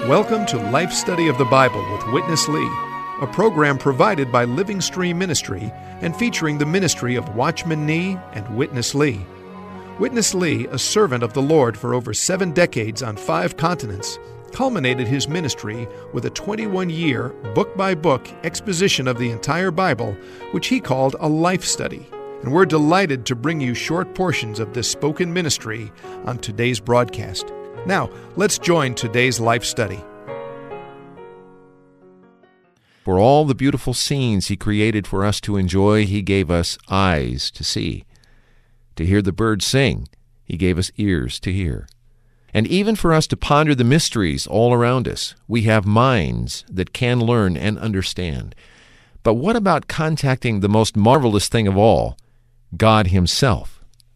Welcome to Life Study of the Bible with Witness Lee, a program provided by Living Stream Ministry and featuring the ministry of Watchman Nee and Witness Lee. Witness Lee, a servant of the Lord for over 7 decades on 5 continents, culminated his ministry with a 21-year, book-by-book exposition of the entire Bible, which he called a life study. And we're delighted to bring you short portions of this spoken ministry on today's broadcast. Now, let's join today's life study. For all the beautiful scenes He created for us to enjoy, He gave us eyes to see. To hear the birds sing, He gave us ears to hear. And even for us to ponder the mysteries all around us, we have minds that can learn and understand. But what about contacting the most marvelous thing of all, God Himself?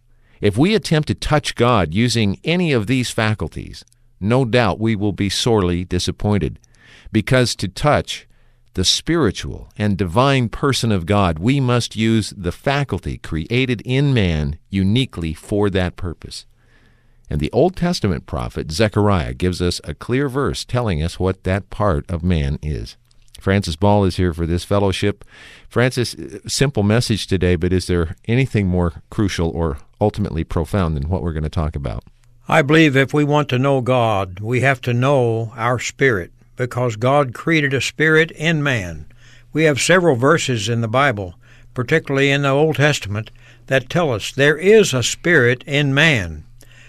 If we attempt to touch God using any of these faculties, no doubt we will be sorely disappointed, because to touch the spiritual and divine person of God, we must use the faculty created in man uniquely for that purpose. And the Old Testament prophet Zechariah gives us a clear verse telling us what that part of man is. Francis Ball is here for this fellowship. Francis, simple message today, but is there anything more crucial or ultimately profound than what we're going to talk about? I believe if we want to know God, we have to know our spirit, because God created a spirit in man. We have several verses in the Bible, particularly in the Old Testament, that tell us there is a spirit in man.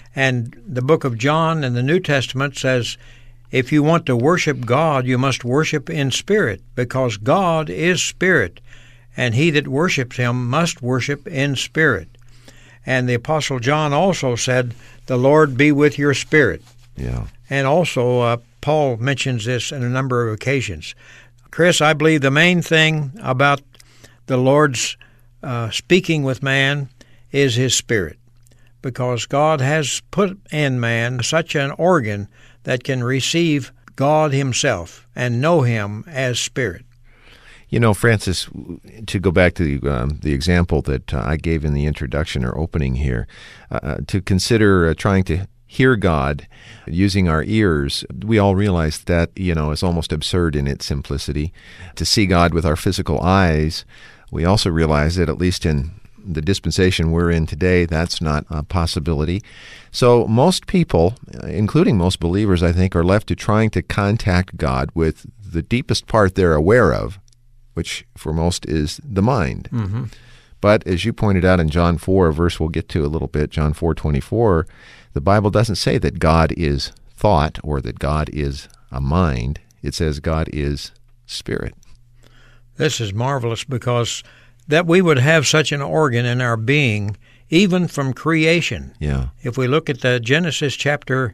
And the book of John in the New Testament says, if you want to worship God, you must worship in spirit, because God is spirit, and he that worships Him must worship in spirit. And the Apostle John also said, the Lord be with your spirit. Yeah. And also, Paul mentions this in a number of occasions. Chris, I believe the main thing about the Lord's speaking with man is His spirit, because God has put in man such an organ that can receive God Himself and know Him as spirit. You know, Francis, to go back to the example that I gave in the introduction or opening here, to consider trying to hear God using our ears, we all realize that, is almost absurd in its simplicity. To see God with our physical eyes, we also realize that at least in the dispensation we're in today, that's not a possibility. So most people, including most believers, I think, are left to trying to contact God with the deepest part they're aware of, which for most is the mind. Mm-hmm. But as you pointed out in John 4, a verse we'll get to a little bit, John 4:24, the Bible doesn't say that God is thought or that God is a mind. It says God is spirit. This is marvelous, because that we would have such an organ in our being, even from creation. Yeah. If we look at the Genesis chapter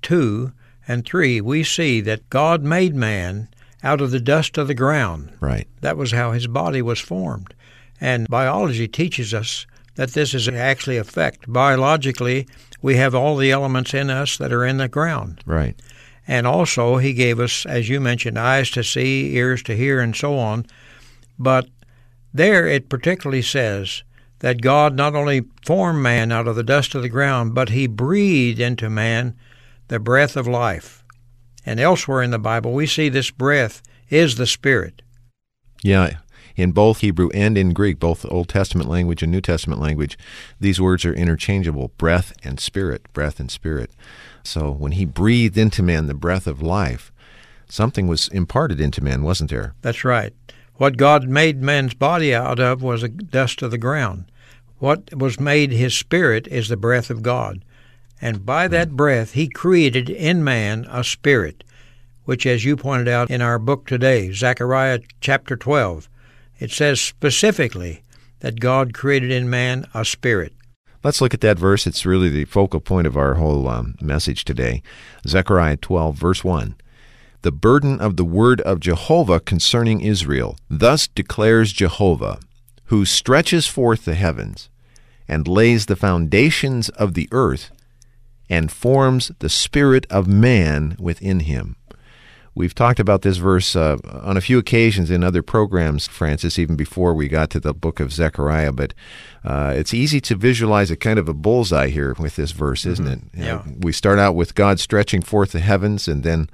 2 and 3, we see that God made man out of the dust of the ground. Right. That was how his body was formed. And biology teaches us that this is actually a fact. Biologically, we have all the elements in us that are in the ground. Right. And also, he gave us, as you mentioned, eyes to see, ears to hear, and so on. But there it particularly says that God not only formed man out of the dust of the ground, but He breathed into man the breath of life. And elsewhere in the Bible, we see this breath is the Spirit. Yeah, in both Hebrew and in Greek, both Old Testament language and New Testament language, these words are interchangeable, breath and spirit, breath and spirit. So when He breathed into man the breath of life, something was imparted into man, wasn't there? That's right. What God made man's body out of was the dust of the ground. What was made his spirit is the breath of God. And by that breath, He created in man a spirit, which, as you pointed out in our book today, Zechariah chapter 12, it says specifically that God created in man a spirit. Let's look at that verse. It's really the focal point of our whole message today. Zechariah 12, verse 1. The burden of the word of Jehovah concerning Israel. Thus declares Jehovah, who stretches forth the heavens, and lays the foundations of the earth, and forms the spirit of man within him. We've talked about this verse on a few occasions in other programs, Francis, even before we got to the book of Zechariah, but it's easy to visualize a kind of a bullseye here with this verse, isn't it? Yeah. We start out with God stretching forth the heavens, and then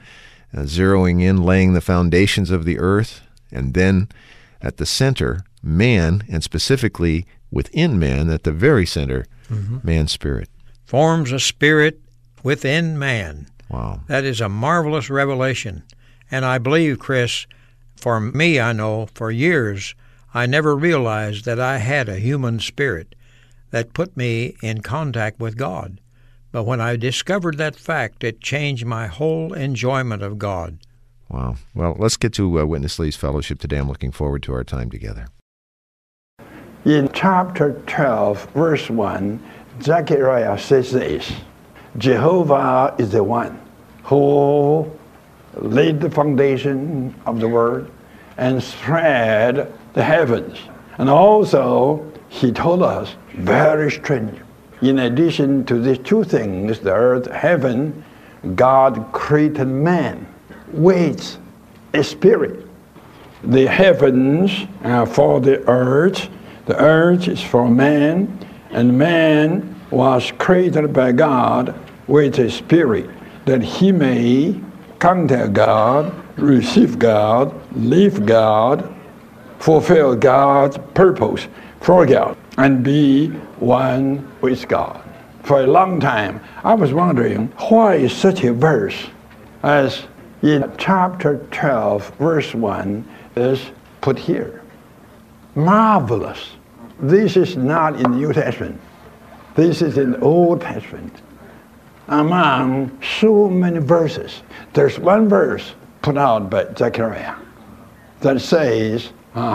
zeroing in, laying the foundations of the earth, and then at the center, man, and specifically within man, at the very center, man's spirit. Forms a spirit within man. Wow. That is a marvelous revelation. And I believe, Chris, for me, I know, for years, I never realized that I had a human spirit that put me in contact with God. But when I discovered that fact, it changed my whole enjoyment of God. Wow. Well, let's get to Witness Lee's fellowship today. I'm looking forward to our time together. In chapter 12, verse 1, Zechariah says this: Jehovah is the one who laid the foundation of the world and spread the heavens. And also, he told us, very strange, in addition to these two things, the earth, heaven, God created man with a spirit. The heavens are for the earth is for man, and man was created by God with a spirit, that he may contact God, receive God, live God, fulfill God's purpose for God, and be one with God. For a long time, I was wondering, why is such a verse as in chapter 12, verse 1 is put here? Marvelous. This is not in the New Testament. This is in the Old Testament. Among so many verses, there's one verse put out by Zechariah that says,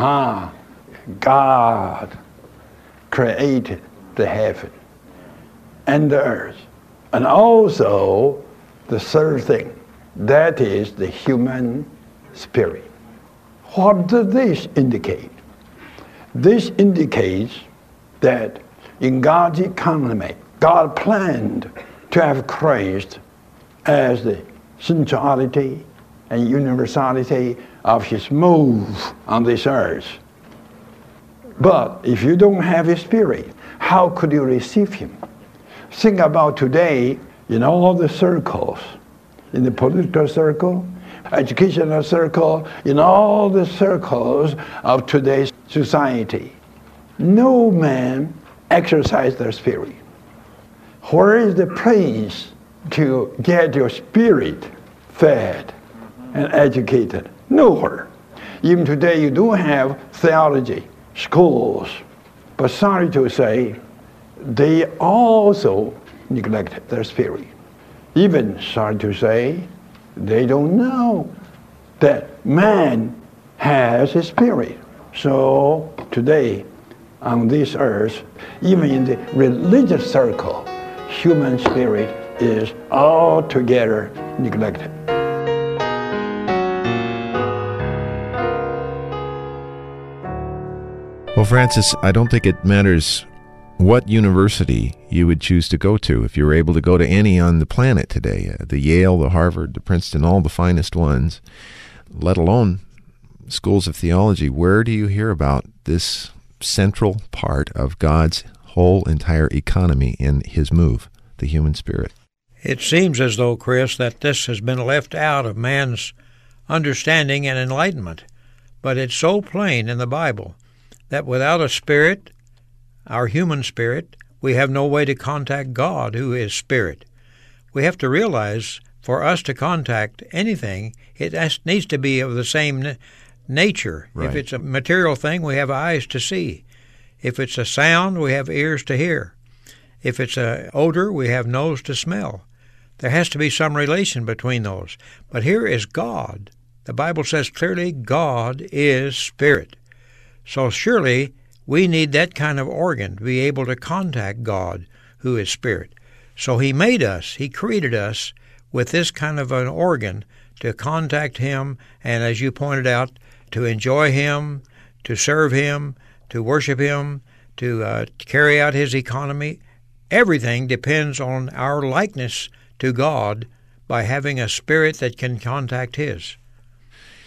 God created the heaven and the earth. And also the third thing, that is the human spirit. What does this indicate? This indicates that in God's economy, God planned to have Christ as the centrality and universality of his move on this earth. But if you don't have his spirit, how could you receive him? Think about today in all the circles, in the political circle, educational circle, in all the circles of today's society. No man exercises their spirit. Where is the place to get your spirit fed and educated? Nowhere. Even today you do have theology schools, but sorry to say, they also neglect their spirit. Even, sorry to say, they don't know that man has a spirit. So today, on this earth, even in the religious circle, human spirit is altogether neglected. Well, Francis, I don't think it matters what university you would choose to go to. If you were able to go to any on the planet today, the Yale, the Harvard, the Princeton, all the finest ones, let alone schools of theology, where do you hear about this central part of God's whole entire economy in his move, the human spirit? It seems as though, Chris, that this has been left out of man's understanding and enlightenment. But it's so plain in the Bible that without a spirit, our human spirit, we have no way to contact God, who is spirit. We have to realize, for us to contact anything, it needs to be of the same nature. Right. If it's a material thing, we have eyes to see. If it's a sound, we have ears to hear. If it's an odor, we have nose to smell. There has to be some relation between those. But here is God. The Bible says clearly, God is spirit. So surely we need that kind of organ to be able to contact God, who is spirit. So he made us, he created us with this kind of an organ to contact him, and as you pointed out, to enjoy him, to serve him, to worship him, to carry out his economy. Everything depends on our likeness to God by having a spirit that can contact his.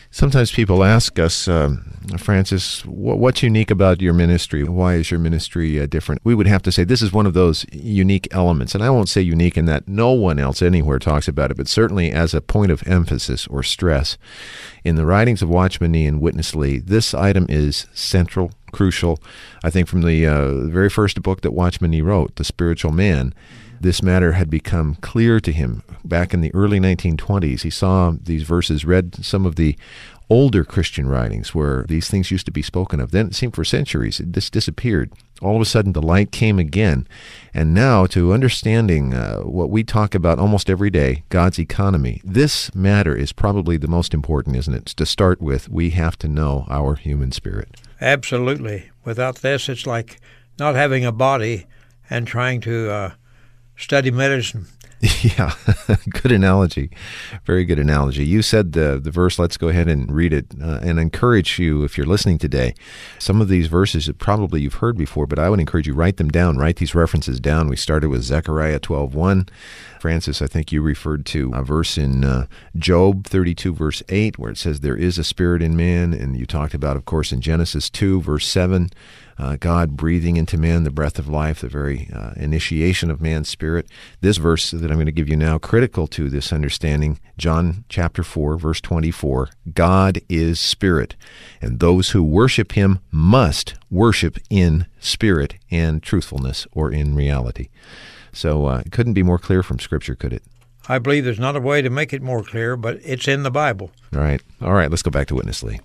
Sometimes people ask us, Francis, what's unique about your ministry? Why is your ministry different? We would have to say this is one of those unique elements. And I won't say unique in that no one else anywhere talks about it, but certainly as a point of emphasis or stress. In the writings of Watchman Nee and Witness Lee, this item is central, crucial. I think from the very first book that Watchman Nee wrote, The Spiritual Man, this matter had become clear to him back in the early 1920s. He saw these verses, read some of the older Christian writings where these things used to be spoken of. Then it seemed for centuries this disappeared. All of a sudden the light came again. And now to understanding what we talk about almost every day, God's economy, this matter is probably the most important, isn't it? To start with, we have to know our human spirit. Absolutely. Without this, it's like not having a body and trying to study medicine. Yeah, good analogy. Very good analogy. You said the verse, let's go ahead and read it and encourage you, if you're listening today. Some of these verses probably you've heard before, but I would encourage you, write them down, write these references down. We started with Zechariah 12:1. Francis, I think you referred to a verse in Job 32, verse 8, where it says there is a spirit in man, and you talked about, of course, in Genesis 2, verse 7, God breathing into man the breath of life, the very initiation of man's spirit. This verse that I'm going to give you now, critical to this understanding, John chapter 4, verse 24, God is spirit, and those who worship him must worship in spirit and truthfulness, or in reality. So it couldn't be more clear from Scripture, could it? I believe there's not a way to make it more clear, but it's in the Bible. Right. All right, let's go back to Witness Lee.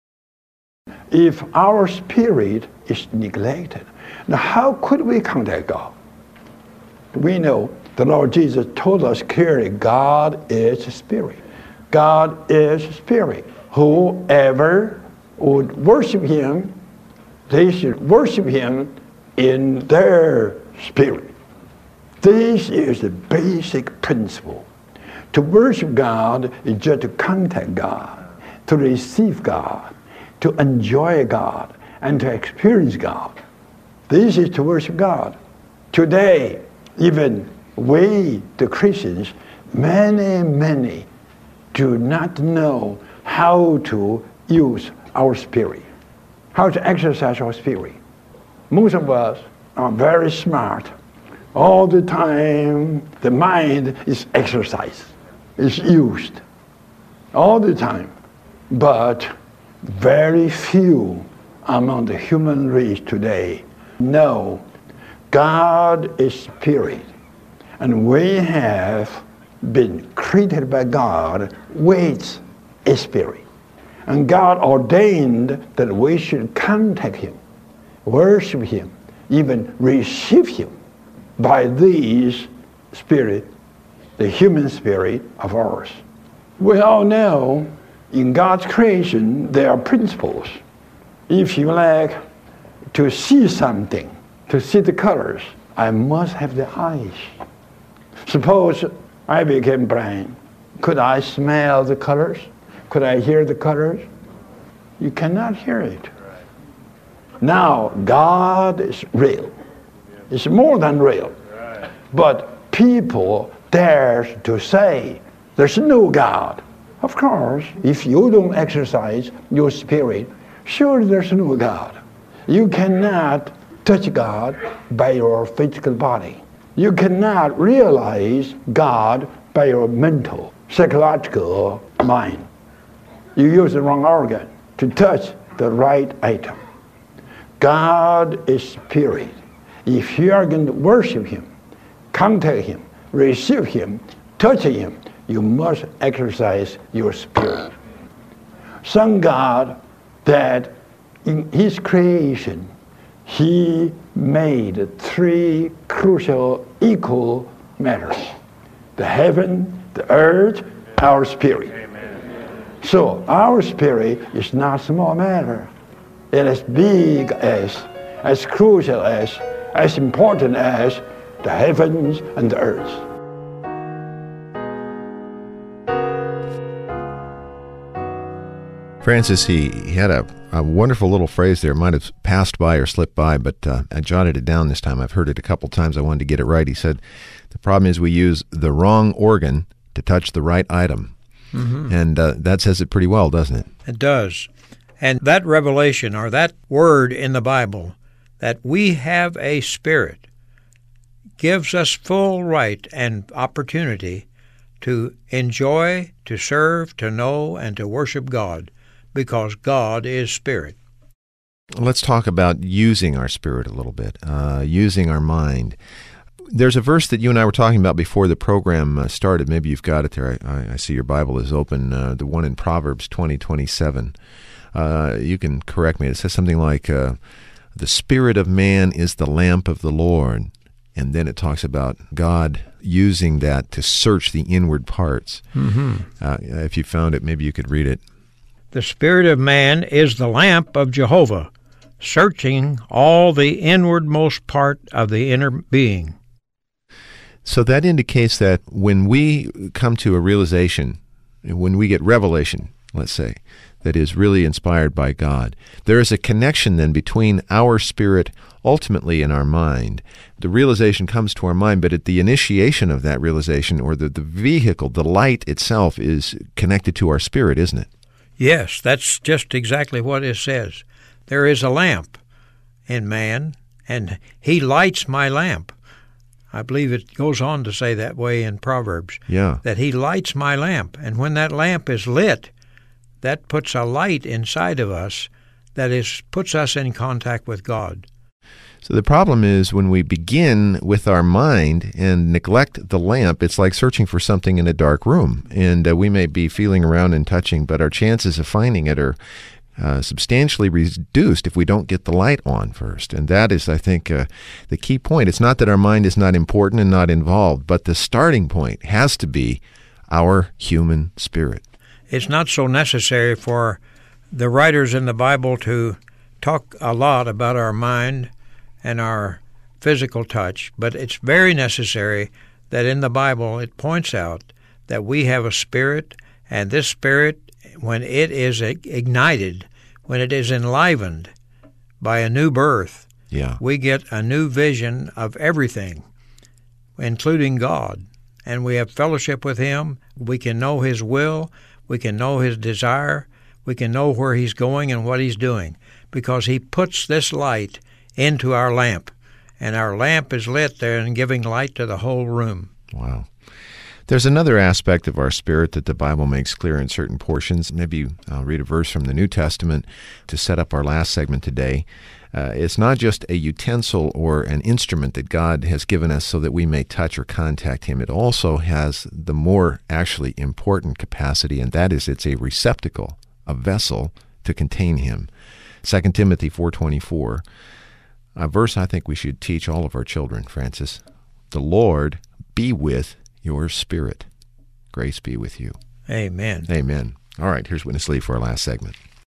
If our spirit is neglected, now how could we contact God? We know the Lord Jesus told us clearly, God is spirit. God is spirit. Whoever would worship him, they should worship him in their spirit. This is the basic principle. To worship God is just to contact God, to receive God, to enjoy God, and to experience God. This is to worship God. Today, even we, the Christians, many do not know how to use our spirit, how to exercise our spirit. Most of us are very smart. All the time, the mind is exercised, is used, all the time. But very few among the human race today know God is spirit, and we have been created by God with a spirit. And God ordained that we should contact him, worship him, even receive him by this spirit, the human spirit of ours. We all know in God's creation there are principles. If you like to see something, to see the colors, I must have the eyes. Suppose I became blind. Could I smell the colors? Could I hear the colors? You cannot hear it. Now, God is real. It's more than real. But people dare to say there's no God. Of course, if you don't exercise your spirit, surely there's no God. You cannot touch God by your physical body. You cannot realize God by your mental, psychological mind. You use the wrong organ to touch the right item. God is spirit. If you are going to worship him, contact him, receive him, touch him, you must exercise your spirit. Some God that in his creation, he made three crucial equal matters: the heaven, the earth, our spirit. Amen. So our spirit is not a small matter. It is big as crucial as important as the heavens and the earth. Francis, he had a wonderful little phrase there. It might have passed by or slipped by, but I jotted it down this time. I've heard it a couple times. I wanted to get it right. He said, the problem is we use the wrong organ to touch the right item. And that says it pretty well, doesn't it? It does. And that revelation, or that word in the Bible, that we have a spirit, gives us full right and opportunity to enjoy, to serve, to know, and to worship God, because God is spirit. Let's talk about using our spirit a little bit, using our mind. There's a verse that you and I were talking about before the program started. Maybe you've got it there. I see your Bible is open, the one in Proverbs 20:27. You can correct me. It says something like, the spirit of man is the lamp of the Lord. And then it talks about God using that to search the inward parts. If you found it, maybe you could read it. The spirit of man is the lamp of Jehovah, searching all the inwardmost part of the inner being. So that indicates that when we come to a realization, when we get revelation, let's say, that is really inspired by God, there is a connection then between our spirit ultimately in our mind. The realization comes to our mind, but at the initiation of that realization, or the vehicle, the light itself, is connected to our spirit, isn't it? Yes, that's just exactly what it says. There is a lamp in man, and he lights my lamp. I believe it goes on to say that way in Proverbs, that he lights my lamp. And when that lamp is lit, that puts a light inside of us that puts us in contact with God. So the problem is when we begin with our mind and neglect the lamp, it's like searching for something in a dark room. And we may be feeling around and touching, but our chances of finding it are substantially reduced if we don't get the light on first. And that is, I think, the key point. It's not that our mind is not important and not involved, but the starting point has to be our human spirit. It's not so necessary for the writers in the Bible to talk a lot about our mind and our physical touch, but it's very necessary that in the Bible it points out that we have a spirit, and this spirit, when it is ignited, when it is enlivened by a new birth, we get a new vision of everything, including God. And we have fellowship with Him. We can know His will. We can know His desire. We can know where He's going and what He's doing, because He puts this light into our lamp. And our lamp is lit there and giving light to the whole room. Wow. There's another aspect of our spirit that the Bible makes clear in certain portions. Maybe I'll read a verse from the New Testament to set up our last segment today. It's not just a utensil or an instrument that God has given us so that we may touch or contact Him. It also has the more actually important capacity, and that is it's a receptacle, a vessel to contain Him. 2 Timothy 4:24, a verse I think we should teach all of our children, Francis. The Lord be with your spirit. Grace be with you. Amen. Amen. All right, here's Witness Lee for our last segment.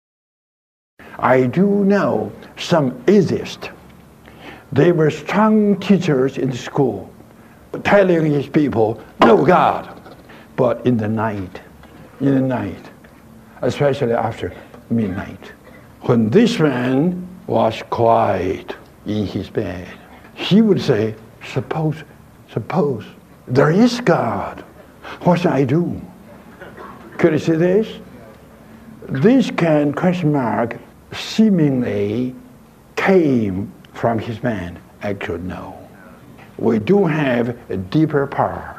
I do know some atheists. They were strong teachers in school, telling his people, no God. But in the night, especially after midnight, when this man was quiet in his bed, he would say, suppose there is God. What shall I do? Could you see this? This question mark seemingly came from his man. Actually, no. We do have a deeper part.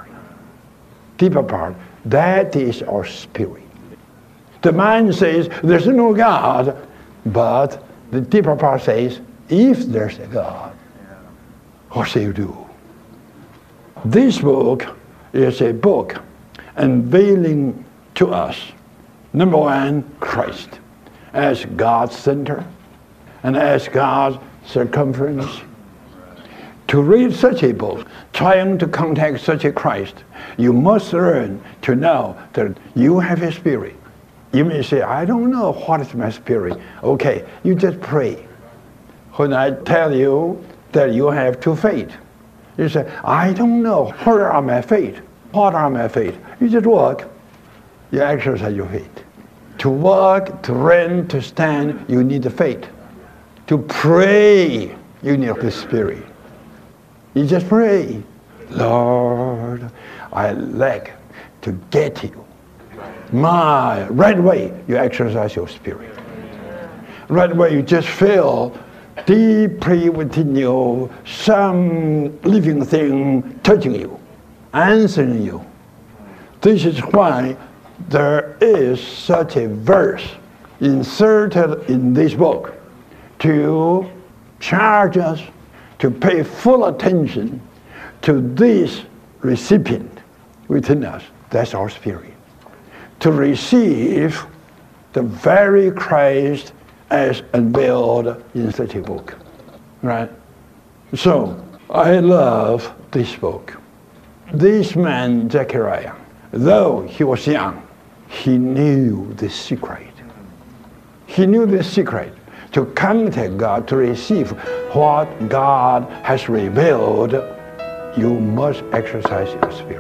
That is our spirit. The mind says there's no God, but the deeper part says if there's a God, what shall you do? This book is a book unveiling to us, number one, Christ as God's center and as God's circumference. To read such a book, trying to contact such a Christ, you must learn to know that you have a spirit. You may say, I don't know what is my spirit. Okay, you just pray. When I tell you that you have two faith, you say, I don't know, where are my faith? What are my faith? You just walk, you exercise your faith. To walk, to run, to stand, you need the faith. To pray, you need the Spirit. You just pray, Lord, I like to get you. Right away, you exercise your spirit. Right away, you just feel deeply within you some living thing touching you, answering you. This is why there is such a verse inserted in this book to charge us to pay full attention to this recipient within us. That's our spirit. To receive the very Christ as unveiled in such a book. Right? So, I love this book. This man, Zechariah, though he was young, he knew the secret. He knew the secret to contact God, to receive what God has revealed. You must exercise your spirit.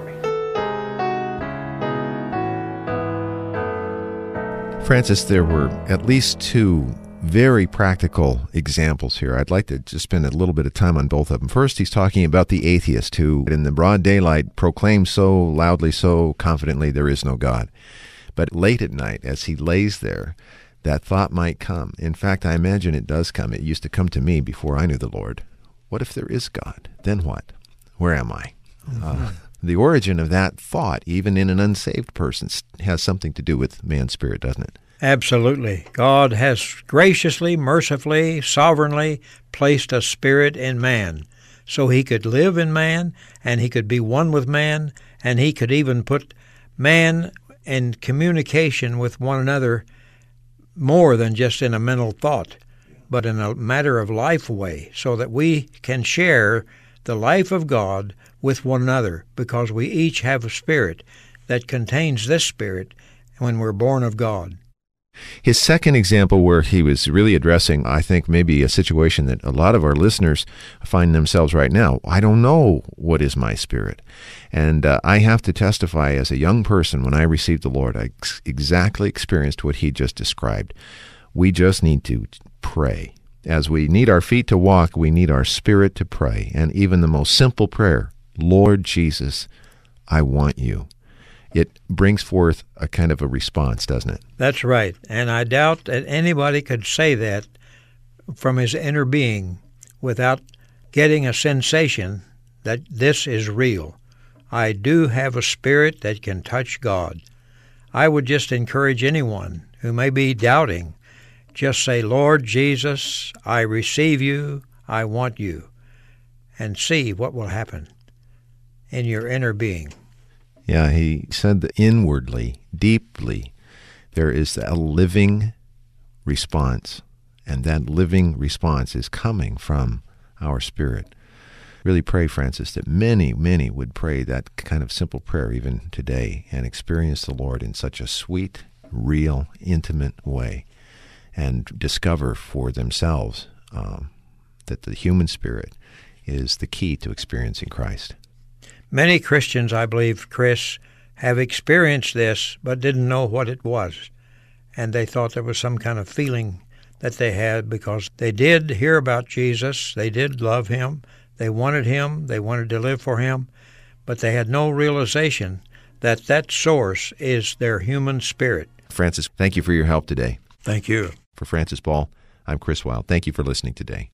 Francis, there were at least two very practical examples here. I'd like to just spend a little bit of time on both of them. First, he's talking about the atheist who, in the broad daylight, proclaims so loudly, so confidently, there is no God. But late at night, as he lays there, that thought might come. In fact, I imagine it does come. It used to come to me before I knew the Lord. What if there is God? Then what? Where am I? The origin of that thought, even in an unsaved person, has something to do with man's spirit, doesn't it? Absolutely. God has graciously, mercifully, sovereignly placed a spirit in man, so he could live in man, and he could be one with man, and he could even put man in communication with one another more than just in a mental thought, but in a matter of life way, so that we can share the life of God with one another, because we each have a spirit that contains this spirit when we're born of God. His second example, where he was really addressing, I think, maybe a situation that a lot of our listeners find themselves right now. I don't know what is my spirit. And I have to testify, as a young person, when I received the Lord, I exactly experienced what he just described. We just need to pray. As we need our feet to walk, we need our spirit to pray. And even the most simple prayer, Lord Jesus, I want you. It brings forth a kind of a response, doesn't it? That's right. And I doubt that anybody could say that from his inner being without getting a sensation that this is real. I do have a spirit that can touch God. I would just encourage anyone who may be doubting, just say, Lord Jesus, I receive you, I want you, and see what will happen in your inner being. Yeah, he said that inwardly, deeply, there is a living response, and that living response is coming from our spirit. Really pray, Francis, that many, many would pray that kind of simple prayer even today and experience the Lord in such a sweet, real, intimate way, and discover for themselves that the human spirit is the key to experiencing Christ. Many Christians, I believe, Chris, have experienced this but didn't know what it was. And they thought there was some kind of feeling that they had because they did hear about Jesus, they did love him, they wanted to live for him, but they had no realization that that source is their human spirit. Francis, thank you for your help today. Thank you. For Francis Ball, I'm Chris Wilde. Thank you for listening today.